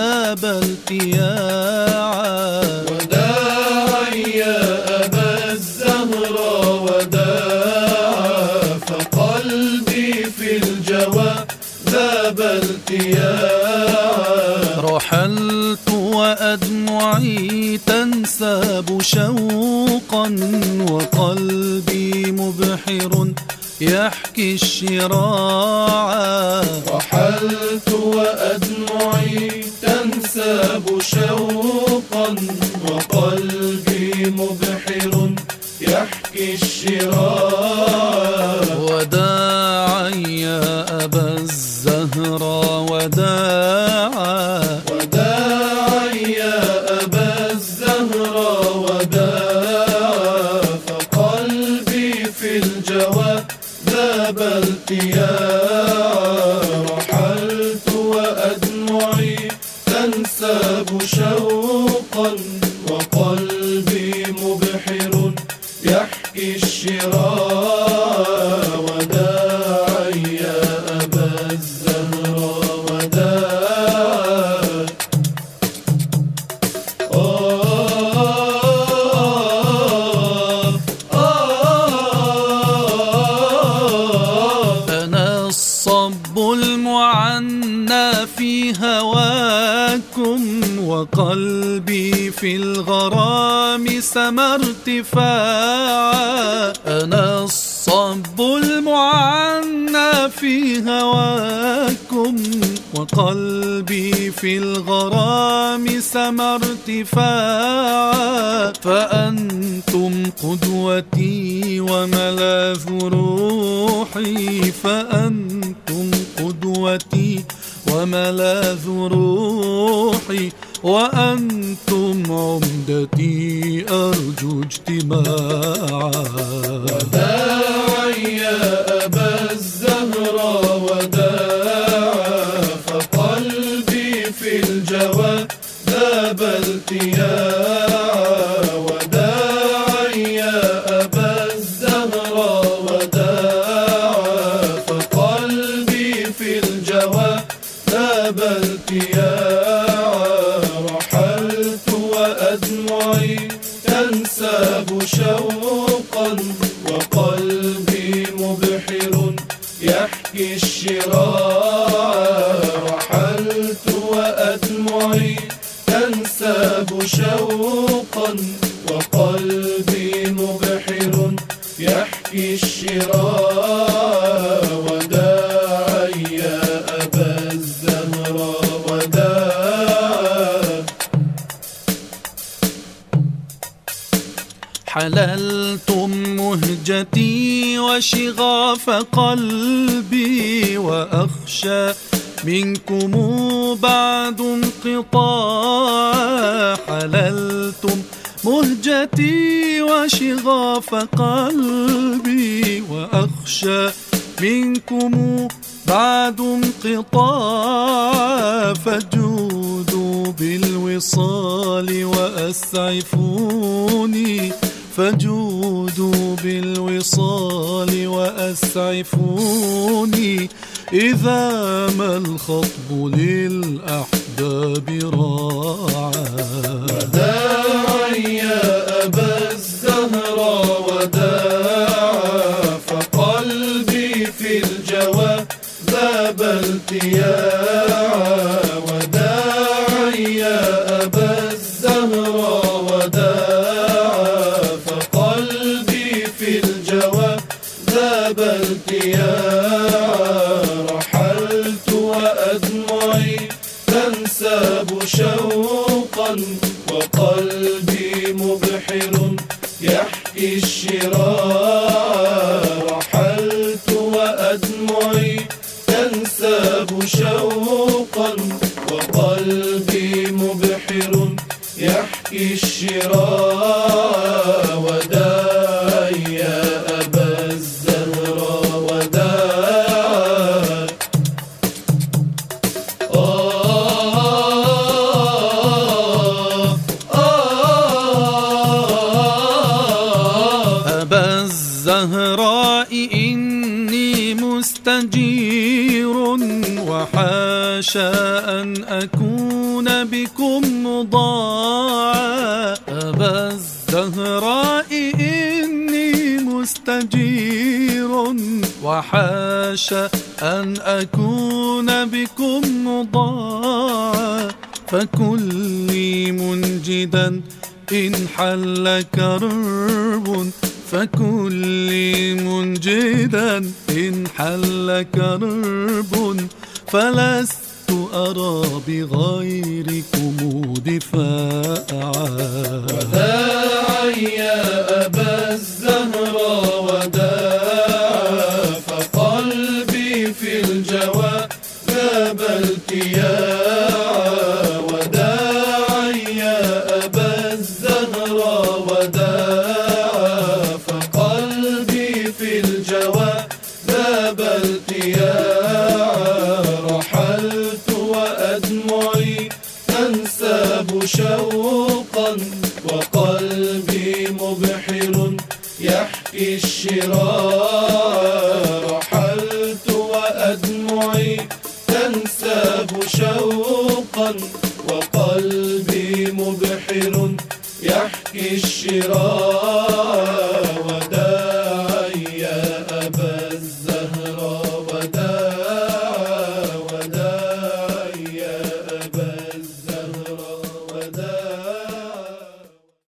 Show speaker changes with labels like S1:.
S1: ذاب التياعا.
S2: وداعا يا أبا الزهراء وداعا، فقلبي في الجوى ذاب التياعا.
S1: رحلت وأدمعي تنساب شوقا، وقلبي مبحر يحكي الشراعا.
S2: رحلت وأدمعي تنساب شوقا، وقلبي مبحر يحكي الشراعا.
S1: وداعا يا أبا الزهراء وداعا.
S2: وداعا يا أبا الزهراء وداعا، فقلبي في الجوى ذاب التياعا. رحلت وأدمعي تنساب شوقا، وقلبي مبحر يحكي الشراعا. وداعا يا أبا الزهراء وداعا.
S1: أنا الصب المعنى في هواكم، وقلبي في الغرام سما ارتفاعا. أنا الصب المعنى في هواكم، وقلبي في الغرام سما ارتفاعا. فأنتم قدوتي وملاذ روحي، فأنتم قدوتي وملاذ روحي، وأنتم عمدتي أرجو اجتماعا.
S2: وداعا يا أبا الزهراء وداعا، فقلبي في الجوى ذاب التياعا. وداعا يا أبا الزهراء وداعا، فقلبي في الجوى ذاب التياعا. رحلت وأدمعي تنساب شوقا، وقلبي مبحر يحكي الشراعا. رحلت وأدمعي تنساب شوقا، وقلبي مبحر يحكي الشراعا. وداعا يا أبا الزهراء وداعا.
S1: حللتم مهجتي وشغاف قلبي، وأخشى منكم بعد انقطاع. حللتم مهجتي وشغاف قلبي، وأخشى منكم بعد انقطاع. فجودوا بالوصال وأسعفوني، فجودوا بالوصال وأسعفوني، إذا ما الخطب للأحباب راعا.
S2: وداعا يا أبا الزهراء وداعا، فقلبي في الجوى ذاب التياعا. وداعا يا أبا الزهراء وداعا، فقلبي في الجوى ذاب التياعا. رحلت وأدمعي تنساب شوقا، وقلبي مبحر يحكي الشراعا. رحلت وأدمعي تنساب شوقا، وقلبي مبحر يحكي الشراعا. وداعا يا أبا الزهراء وداعا.
S1: أبا الزهراء إني مستجير، وحاشا أن أكون أكون بكم مضاعا. أبا الزهراء إني مستجير وحاش أن أكون بكم مضاعا. فكن لي منجدا إن حل كرب، فكن لي منجدا إن حل كرب. فلست أرى بغيركم دفاعا.
S2: وداعا يا أبا الزهراء وداعا، فقلبي في الجوى ذاب التياعا. وداعا يا أبا الزهراء وداعا، فقلبي في الجوى ذاب التياعا. رحلت وأدمعي تنساب شوقا، وقلبي مبحر يحكي الشراع. رحلت وأدمعي تنساب شوقا، وقلبي مبحر يحكي الشراع.